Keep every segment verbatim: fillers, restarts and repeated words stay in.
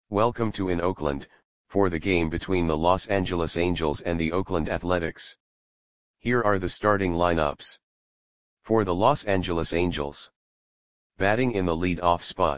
Welcome to in Oakland, for the game between the Los Angeles Angels and the Oakland Athletics. Here are the starting lineups. For the Los Angeles Angels. Batting in the lead-off spot.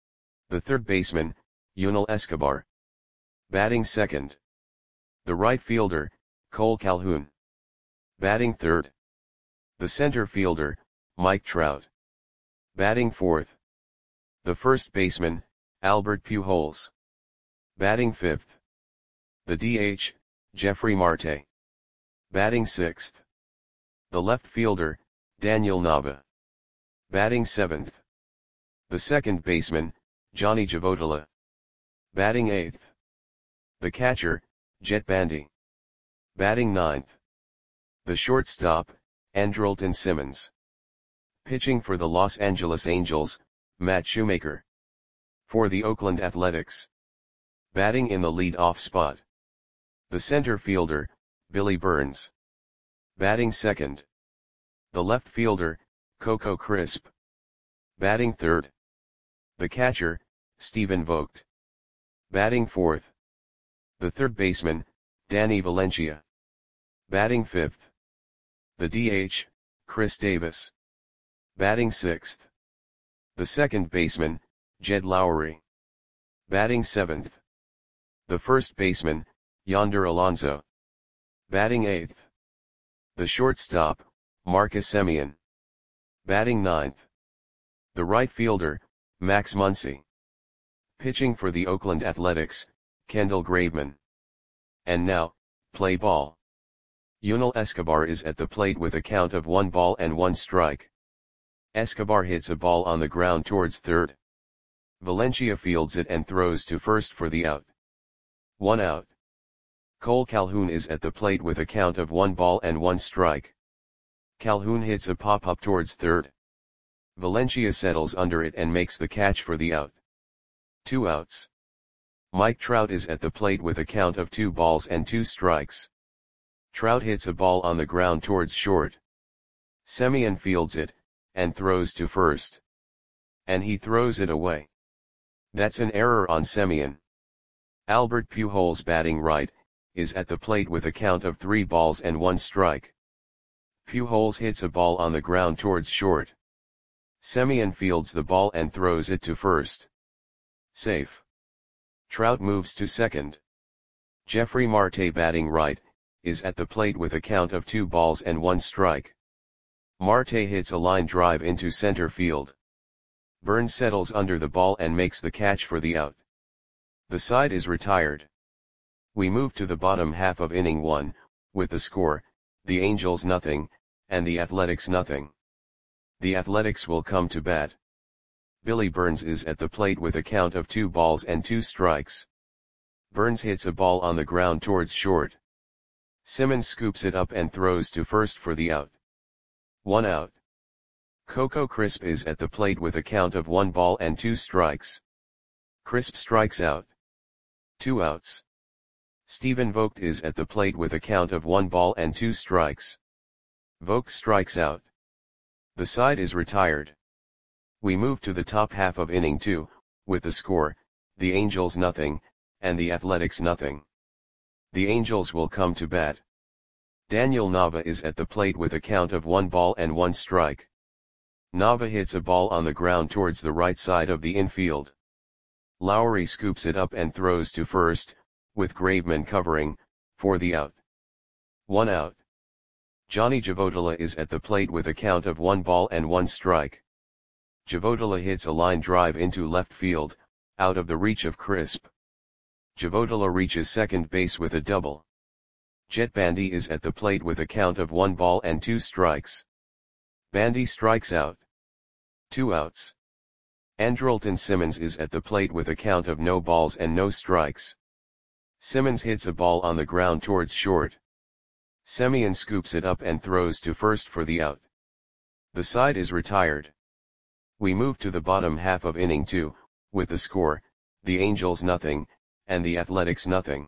The third baseman, Yunel Escobar. Batting second. The right fielder, Cole Calhoun. Batting third. The center fielder, Mike Trout. Batting fourth. The first baseman, Albert Pujols. Batting fifth. The D H, Jeffrey Marte. Batting sixth. The left fielder, Daniel Nava. Batting seventh. The second baseman, Johnny Javotila. Batting eighth. The catcher, Jet Bandy. Batting ninth. The shortstop, Andrelton Simmons. Pitching for the Los Angeles Angels, Matt Shoemaker. For the Oakland Athletics. Batting in the lead-off spot. The center fielder, Billy Burns. Batting second. The left fielder, Coco Crisp. Batting third. The catcher, Stephen Vogt. Batting fourth. The third baseman, Danny Valencia. Batting fifth. The D H, Chris Davis. Batting sixth. The second baseman, Jed Lowry. Batting seventh. The first baseman, Yonder Alonso. Batting eighth. The shortstop, Marcus Semien. Batting ninth. The right fielder, Max Muncy. Pitching for the Oakland Athletics, Kendall Graveman. And now, play ball. Yunel Escobar is at the plate with a count of one ball and one strike. Escobar hits a ball on the ground towards third. Valencia fields it and throws to first for the out. One out. Cole Calhoun is at the plate with a count of one ball and one strike. Calhoun hits a pop-up towards third. Valencia settles under it and makes the catch for the out. Two outs. Mike Trout is at the plate with a count of two balls and two strikes. Trout hits a ball on the ground towards short. Semien fields it, and throws to first. And he throws it away. That's an error on Semien. Albert Pujols, batting right, is at the plate with a count of three balls and one strike. Pujols hits a ball on the ground towards short. Semien fields the ball and throws it to first. Safe. Trout moves to second. Jeffrey Marte, batting right, is at the plate with a count of two balls and one strike. Marte hits a line drive into center field. Burns settles under the ball and makes the catch for the out. The side is retired. We move to the bottom half of inning one, with the score, the Angels nothing, and the Athletics nothing. The Athletics will come to bat. Billy Burns is at the plate with a count of two balls and two strikes. Burns hits a ball on the ground towards short. Simmons scoops it up and throws to first for the out. One out. Coco Crisp is at the plate with a count of one ball and two strikes. Crisp strikes out. Two outs. Stephen Vogt is at the plate with a count of one ball and two strikes. Vogt strikes out. The side is retired. We move to the top half of inning two, with the score, the Angels nothing, and the Athletics nothing. The Angels will come to bat. Daniel Nava is at the plate with a count of one ball and one strike. Nava hits a ball on the ground towards the right side of the infield. Lowry scoops it up and throws to first, with Graveman covering, for the out. One out. Johnny Javotila is at the plate with a count of one ball and one strike. Javotila hits a line drive into left field, out of the reach of Crisp. Javotila reaches second base with a double. Jet Bandy is at the plate with a count of one ball and two strikes. Bandy strikes out. Two outs. Andrelton Simmons is at the plate with a count of no balls and no strikes. Simmons hits a ball on the ground towards short. Semien scoops it up and throws to first for the out. The side is retired. We move to the bottom half of inning two, with the score, the Angels nothing, and the Athletics nothing.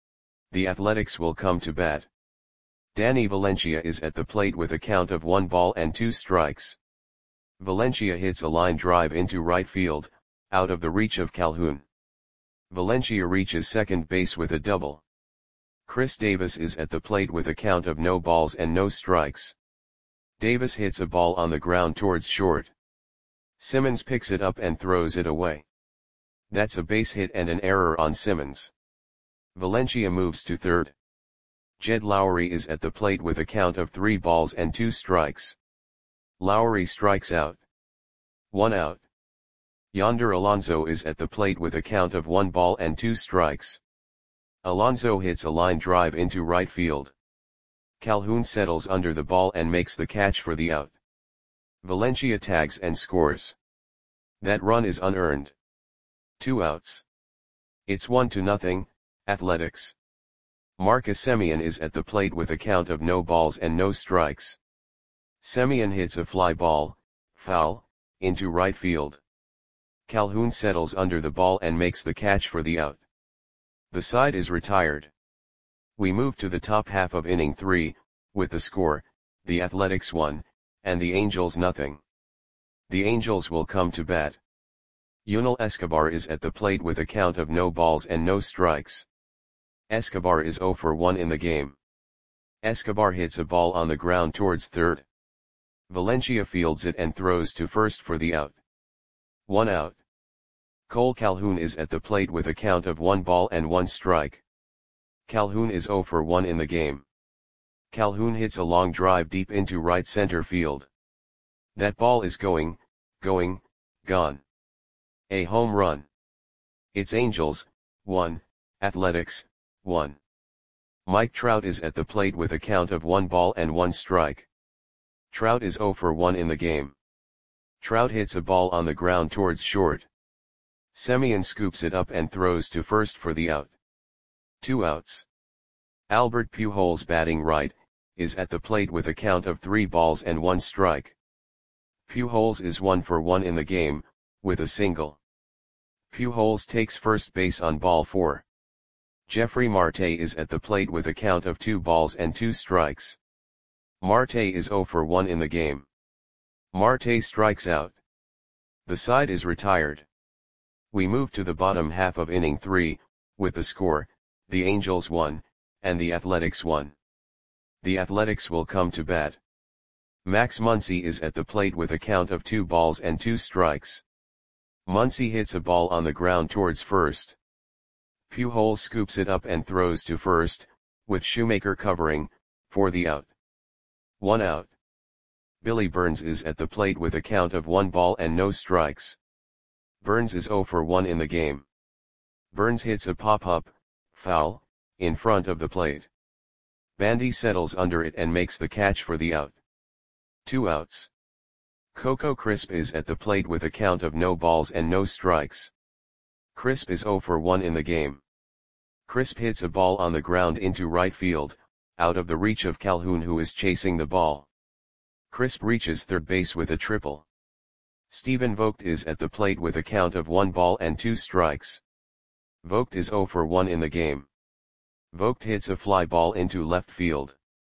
The Athletics will come to bat. Danny Valencia is at the plate with a count of one ball and two strikes. Valencia hits a line drive into right field, out of the reach of Calhoun. Valencia reaches second base with a double. Chris Davis is at the plate with a count of no balls and no strikes. Davis hits a ball on the ground towards short. Simmons picks it up and throws it away. That's a base hit and an error on Simmons. Valencia moves to third. Jed Lowry is at the plate with a count of three balls and two strikes. Lowry strikes out. One out. Yonder Alonso is at the plate with a count of one ball and two strikes. Alonso hits a line drive into right field. Calhoun settles under the ball and makes the catch for the out. Valencia tags and scores. That run is unearned. Two outs. It's one to nothing, Athletics. Marcus Semien is at the plate with a count of no balls and no strikes. Semien hits a fly ball, foul, into right field. Calhoun settles under the ball and makes the catch for the out. The side is retired. We move to the top half of inning three, with the score, the Athletics one, and the Angels nothing. The Angels will come to bat. Yunel Escobar is at the plate with a count of no balls and no strikes. Escobar is zero for one in the game. Escobar hits a ball on the ground towards third. Valencia fields it and throws to first for the out. One out. Cole Calhoun is at the plate with a count of one ball and one strike. Calhoun is zero for one in the game. Calhoun hits a long drive deep into right center field. That ball is going, going, gone. A home run. It's Angels, one, Athletics, one. Mike Trout is at the plate with a count of one ball and one strike. Trout is zero for one in the game. Trout hits a ball on the ground towards short. Semien scoops it up and throws to first for the out. Two outs. Albert Pujols, batting right, is at the plate with a count of three balls and one strike. Pujols is one for one in the game, with a single. Pujols takes first base on ball four. Jeffrey Marte is at the plate with a count of two balls and two strikes. Marte is zero for one in the game. Marte strikes out. The side is retired. We move to the bottom half of inning three, with the score, the Angels one, and the Athletics one. The Athletics will come to bat. Max Muncy is at the plate with a count of two balls and two strikes. Muncy hits a ball on the ground towards first. Pujols scoops it up and throws to first, with Shoemaker covering, for the out. One out. Billy Burns is at the plate with a count of one ball and no strikes. Burns is zero for one in the game. Burns hits a pop-up, foul, in front of the plate. Bandy settles under it and makes the catch for the out. Two outs. Coco Crisp is at the plate with a count of no balls and no strikes. Crisp is zero for one in the game. Crisp hits a ball on the ground into right field, out of the reach of Calhoun, who is chasing the ball. Crisp reaches third base with a triple. Stephen Vogt is at the plate with a count of one ball and two strikes. Vogt is zero for one in the game. Vogt hits a fly ball into left field.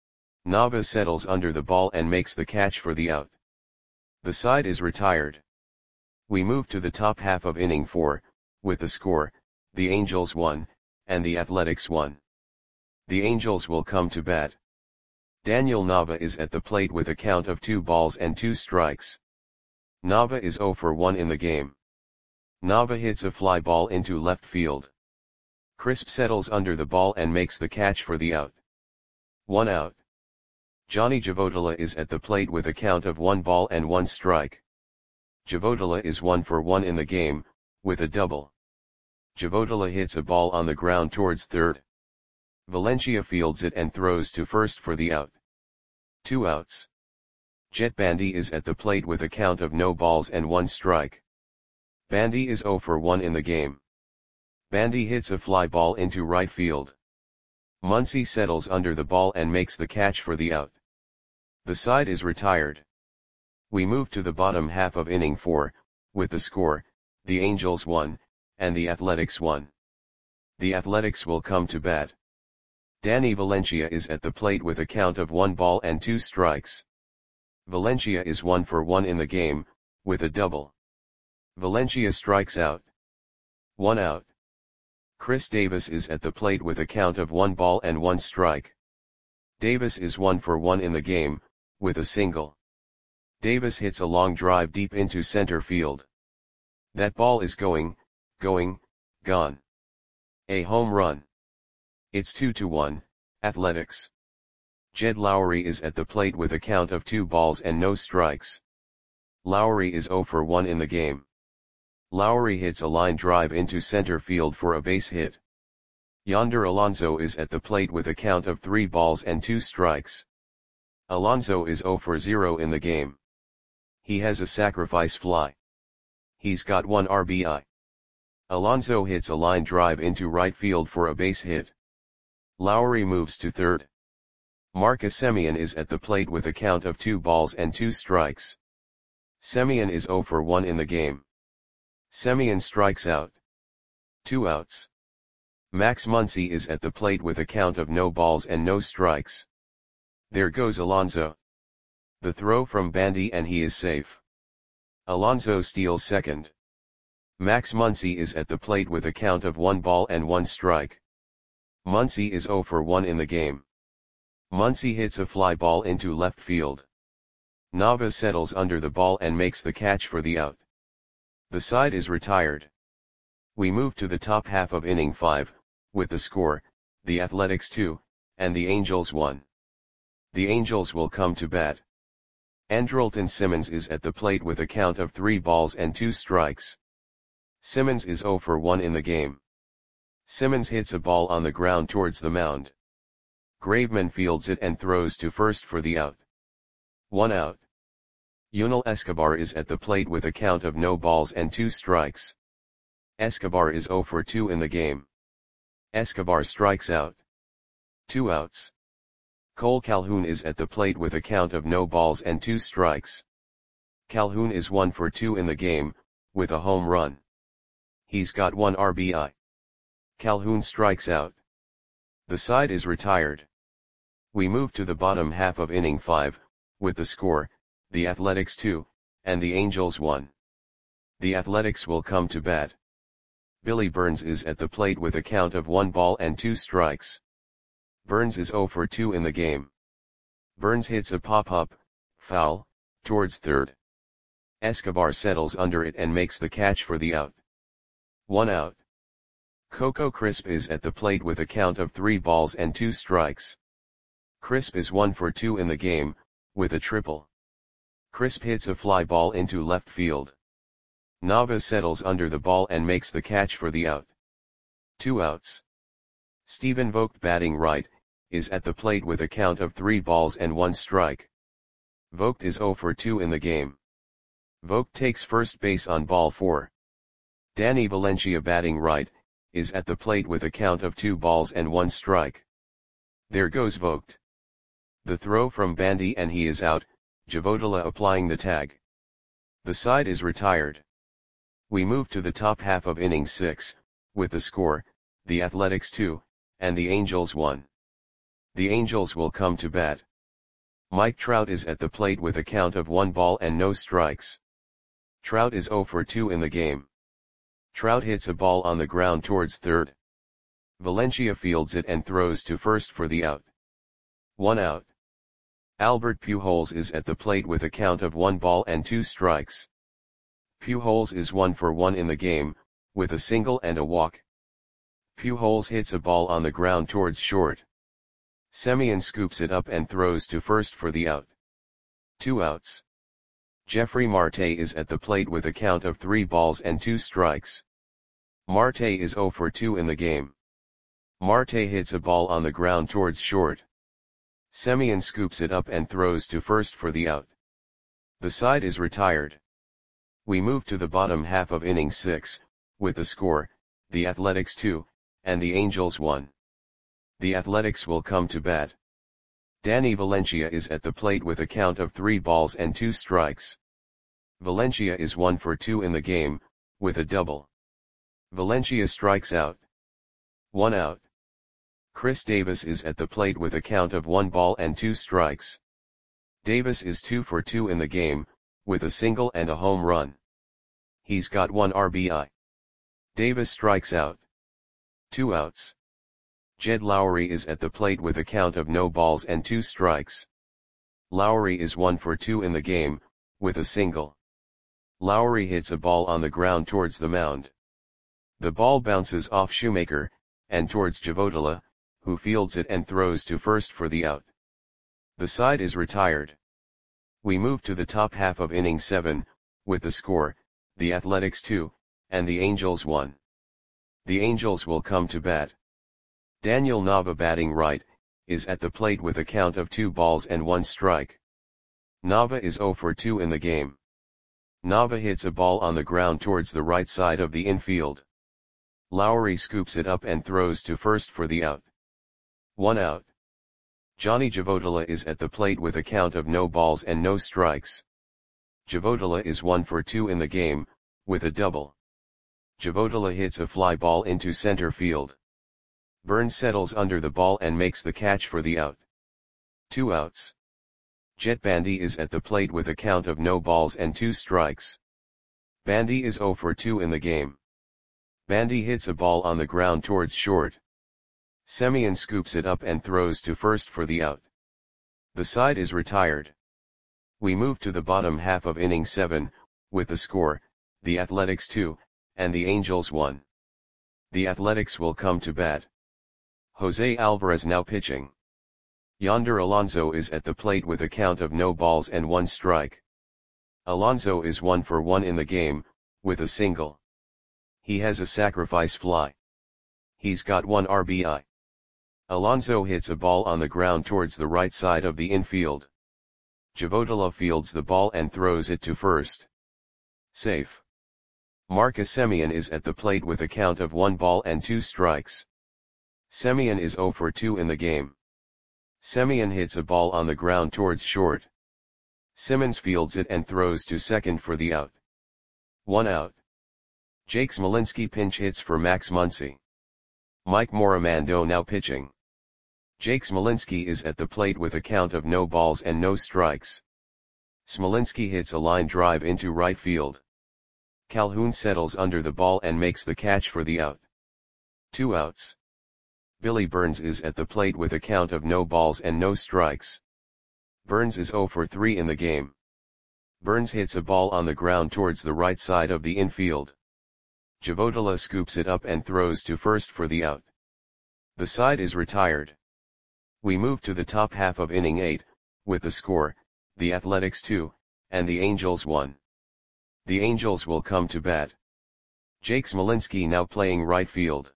Nava settles under the ball and makes the catch for the out. The side is retired. We move to the top half of inning four, with the score, the Angels one, and the Athletics one. The Angels will come to bat. Daniel Nava is at the plate with a count of two balls and two strikes. Nava is zero for one in the game. Nava hits a fly ball into left field. Crisp settles under the ball and makes the catch for the out. One out. Johnny Javodala is at the plate with a count of one ball and one strike. Javodala is one for one in the game, with a double. Javodala hits a ball on the ground towards third. Valencia fields it and throws to first for the out. Two outs. Jet Bandy is at the plate with a count of no balls and one strike. Bandy is zero for one in the game. Bandy hits a fly ball into right field. Muncy settles under the ball and makes the catch for the out. The side is retired. We move to the bottom half of inning four, with the score, the Angels one, and the Athletics one. The Athletics will come to bat. Danny Valencia is at the plate with a count of one ball and two strikes. Valencia is one for one in the game, with a double. Valencia strikes out. One out. Chris Davis is at the plate with a count of one ball and one strike. Davis is one for one in the game, with a single. Davis hits a long drive deep into center field. That ball is going, going, gone. A home run. It's two to one, Athletics. Jed Lowrie is at the plate with a count of two balls and no strikes. Lowrie is zero for one in the game. Lowrie hits a line drive into center field for a base hit. Yonder Alonso is at the plate with a count of three balls and two strikes. Alonso is zero for zero in the game. He has a sacrifice fly. He's got one R B I. Alonso hits a line drive into right field for a base hit. Lowrie moves to third. Marcus Semien is at the plate with a count of two balls and two strikes. Semien is zero for one in the game. Semien strikes out. Two outs. Max Muncy is at the plate with a count of no balls and no strikes. There goes Alonso. The throw from Bandy and he is safe. Alonso steals second. Max Muncy is at the plate with a count of one ball and one strike. Muncy is zero for one in the game. Muncy hits a fly ball into left field. Nava settles under the ball and makes the catch for the out. The side is retired. We move to the top half of inning five, with the score, the Athletics two, and the Angels one. The Angels will come to bat. Andrelton Simmons is at the plate with a count of three balls and two strikes. Simmons is zero for one in the game. Simmons hits a ball on the ground towards the mound. Graveman fields it and throws to first for the out. One out. Yunel Escobar is at the plate with a count of no balls and two strikes. Escobar is zero for two in the game. Escobar strikes out. Two outs. Cole Calhoun is at the plate with a count of no balls and two strikes. Calhoun is one for two in the game, with a home run. He's got one R B I. Calhoun strikes out. The side is retired. We move to the bottom half of inning five, with the score, the Athletics two, and the Angels one. The Athletics will come to bat. Billy Burns is at the plate with a count of one ball and two strikes. Burns is zero for two in the game. Burns hits a pop-up, foul, towards third. Escobar settles under it and makes the catch for the out. One out. Coco Crisp is at the plate with a count of three balls and two strikes. Crisp is one for two in the game, with a triple. Crisp hits a fly ball into left field. Nava settles under the ball and makes the catch for the out. Two outs. Stephen Vogt, batting right, is at the plate with a count of three balls and one strike. Vogt is zero for two in the game. Vogt takes first base on ball four. Danny Valencia, batting right, is at the plate with a count of two balls and one strike. There goes Vogt. The throw from Bandy and he is out, Javodala applying the tag. The side is retired. We move to the top half of inning six, with the score, the Athletics two, and the Angels one. The Angels will come to bat. Mike Trout is at the plate with a count of one ball and no strikes. Trout is zero for two in the game. Trout hits a ball on the ground towards third. Valencia fields it and throws to first for the out. One out. Albert Pujols is at the plate with a count of one ball and two strikes. Pujols is one for one in the game, with a single and a walk. Pujols hits a ball on the ground towards short. Semien scoops it up and throws to first for the out. Two outs. Jeffrey Marte is at the plate with a count of three balls and two strikes. Marte is zero for two in the game. Marte hits a ball on the ground towards short. Semien scoops it up and throws to first for the out. The side is retired. We move to the bottom half of inning six, with the score, the Athletics two, and the Angels one. The Athletics will come to bat. Danny Valencia is at the plate with a count of three balls and two strikes. Valencia is one for two in the game, with a double. Valencia strikes out. One out. Chris Davis is at the plate with a count of one ball and two strikes. Davis is two for two in the game, with a single and a home run. He's got one R B I. Davis strikes out. Two outs. Jed Lowry is at the plate with a count of no balls and two strikes. Lowry is one for two in the game, with a single. Lowry hits a ball on the ground towards the mound. The ball bounces off Shoemaker, and towards Javotola, who fields it and throws to first for the out. The side is retired. We move to the top half of inning seven, with the score, the Athletics two, and the Angels one. The Angels will come to bat. Daniel Nava, batting right, is at the plate with a count of two balls and one strike. Nava is zero for two in the game. Nava hits a ball on the ground towards the right side of the infield. Lowry scoops it up and throws to first for the out. One out. Johnny Javotola is at the plate with a count of no balls and no strikes. Javotola is one for two in the game, with a double. Javotola hits a fly ball into center field. Burns settles under the ball and makes the catch for the out. Two outs. Jet Bandy is at the plate with a count of no balls and two strikes. Bandy is zero for two in the game. Bandy hits a ball on the ground towards short. Semien scoops it up and throws to first for the out. The side is retired. We move to the bottom half of inning seven, with the score, the Athletics two, and the Angels one. The Athletics will come to bat. Jose Alvarez now pitching. Yonder Alonso is at the plate with a count of no balls and one strike. Alonso is one for one in the game, with a single. He has a sacrifice fly. He's got one R B I. Alonso hits a ball on the ground towards the right side of the infield. Javotola fields the ball and throws it to first. Safe. Marcus Semien is at the plate with a count of one ball and two strikes. Semien is zero for two in the game. Semien hits a ball on the ground towards short. Simmons fields it and throws to second for the out. One out. Jake Smolinski pinch hits for Max Muncy. Mike Morimando now pitching. Jake Smolinski is at the plate with a count of no balls and no strikes. Smolinski hits a line drive into right field. Calhoun settles under the ball and makes the catch for the out. Two outs. Billy Burns is at the plate with a count of no balls and no strikes. Burns is zero for three in the game. Burns hits a ball on the ground towards the right side of the infield. Javotola scoops it up and throws to first for the out. The side is retired. We move to the top half of inning eight, with the score, the Athletics two, and the Angels one. The Angels will come to bat. Jake Smolinski now playing right field.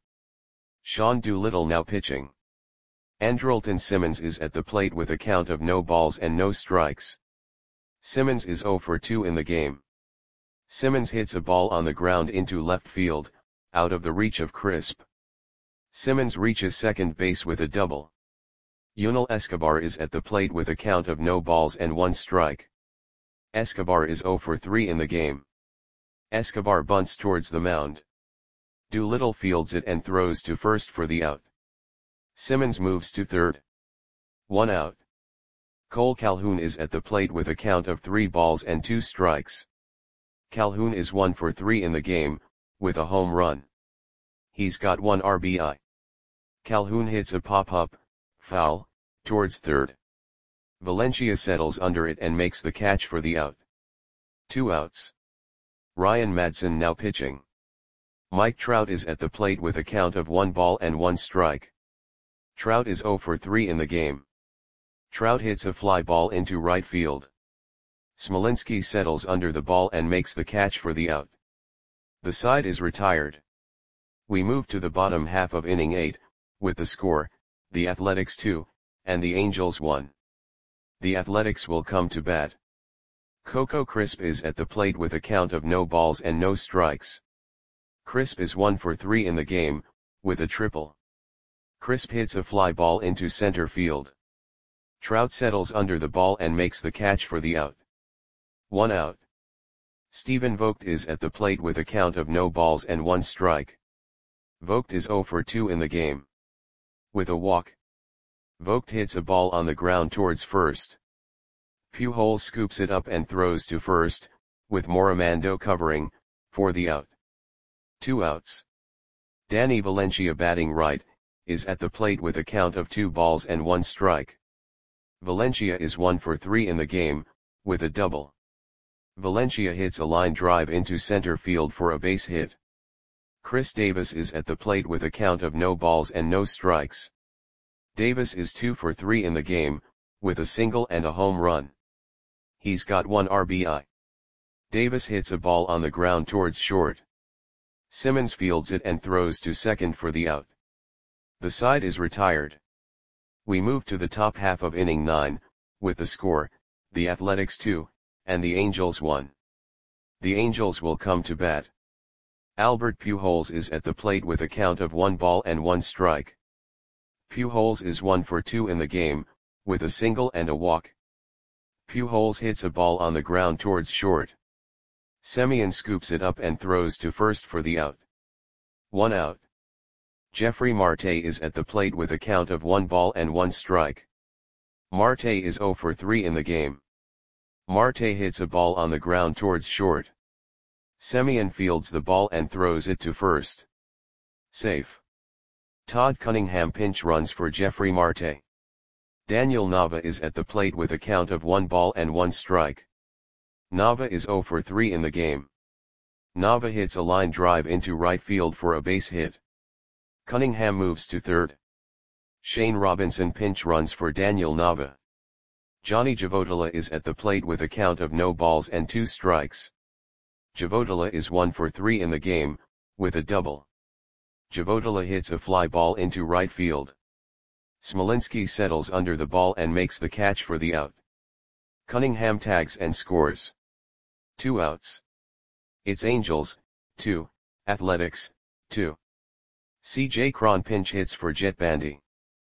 Sean Doolittle now pitching. Andrelton Simmons is at the plate with a count of no balls and no strikes. Simmons is zero for two in the game. Simmons hits a ball on the ground into left field, out of the reach of Crisp. Simmons reaches second base with a double. Yunel Escobar is at the plate with a count of no balls and one strike. Escobar is zero for three in the game. Escobar bunts towards the mound. Doolittle fields it and throws to first for the out. Simmons moves to third. One out. Cole Calhoun is at the plate with a count of three balls and two strikes. Calhoun is one for three in the game, with a home run. He's got one R B I. Calhoun hits a pop-up, foul, towards third. Valencia settles under it and makes the catch for the out. Two outs. Ryan Madsen now pitching. Mike Trout is at the plate with a count of one ball and one strike. Trout is zero for three in the game. Trout hits a fly ball into right field. Smolinski settles under the ball and makes the catch for the out. The side is retired. We move to the bottom half of inning eight, with the score, the Athletics two, and the Angels one. The Athletics will come to bat. Coco Crisp is at the plate with a count of no balls and no strikes. Crisp is one for three in the game, with a triple. Crisp hits a fly ball into center field. Trout settles under the ball and makes the catch for the out. One out. Stephen Vogt is at the plate with a count of no balls and one strike. Vogt is zero for two in the game. With a walk. Vogt hits a ball on the ground towards first. Pujols scoops it up and throws to first, with Morimando covering, for the out. Two outs. Danny Valencia batting right, is at the plate with a count of two balls and one strike. Valencia is one for three in the game, with a double. Valencia hits a line drive into center field for a base hit. Chris Davis is at the plate with a count of no balls and no strikes. Davis is two for three in the game, with a single and a home run. He's got one R B I. Davis hits a ball on the ground towards short. Simmons fields it and throws to second for the out. The side is retired. We move to the top half of inning nine, with the score, the Athletics two, and the Angels one. The Angels will come to bat. Albert Pujols is at the plate with a count of one ball and one strike. Pujols is one for two in the game, with a single and a walk. Pujols hits a ball on the ground towards short. Semien scoops it up and throws to first for the out. One out. Jeffrey Marte is at the plate with a count of one ball and one strike. Marte is zero for three in the game. Marte hits a ball on the ground towards short. Semien fields the ball and throws it to first. Safe. Todd Cunningham pinch runs for Jeffrey Marte. Daniel Nava is at the plate with a count of one ball and one strike. Nava is zero for three in the game. Nava hits a line drive into right field for a base hit. Cunningham moves to third. Shane Robinson pinch runs for Daniel Nava. Johnny Javotila is at the plate with a count of no balls and two strikes. Javotila is one for three in the game, with a double. Javotila hits a fly ball into right field. Smolinski settles under the ball and makes the catch for the out. Cunningham tags and scores. Two outs. It's Angels, two, Athletics, two. C J Cron pinch hits for Jet Bandy.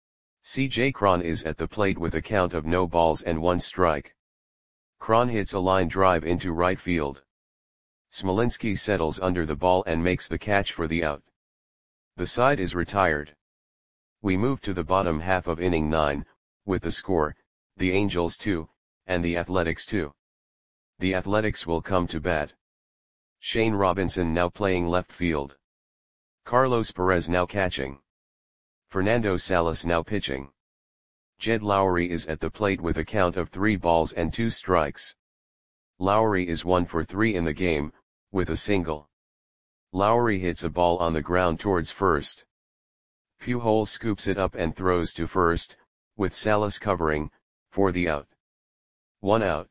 C J Cron is at the plate with a count of no balls and one strike. Cron hits a line drive into right field. Smolinski settles under the ball and makes the catch for the out. The side is retired. We move to the bottom half of inning nine, with the score, the Angels two, and the Athletics two. The Athletics will come to bat. Shane Robinson now playing left field. Carlos Perez now catching. Fernando Salas now pitching. Jed Lowry is at the plate with a count of three balls and two strikes. Lowry is one for three in the game, with a single. Lowry hits a ball on the ground towards first. Pujols scoops it up and throws to first, with Salas covering, for the out. One out.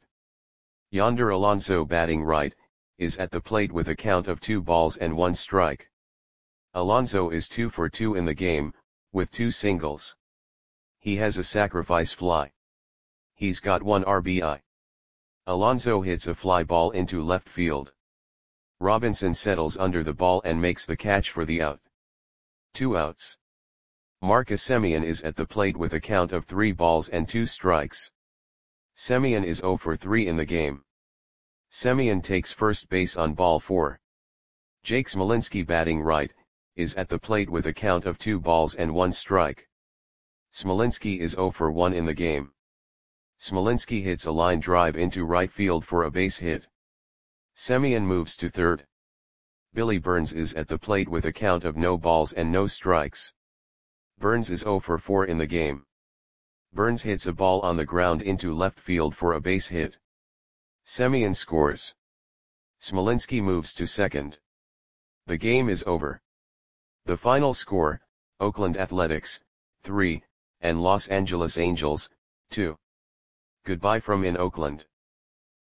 Yonder Alonso batting right, is at the plate with a count of two balls and one strike. Alonso is two for two in the game, with two singles. He has a sacrifice fly. He's got one R B I. Alonso hits a fly ball into left field. Robinson settles under the ball and makes the catch for the out. Two outs. Marcus Semien is at the plate with a count of three balls and two strikes. Semien is zero for three in the game. Semien takes first base on ball four. Jake Smolinski batting right, is at the plate with a count of two balls and one strike. Smolinski is zero for one in the game. Smolinski hits a line drive into right field for a base hit. Semien moves to third. Billy Burns is at the plate with a count of no balls and no strikes. Burns is zero for four in the game. Burns hits a ball on the ground into left field for a base hit. Semien scores. Smolinski moves to second. The game is over. The final score, Oakland Athletics, three, and Los Angeles Angels, two. Goodbye from in Oakland.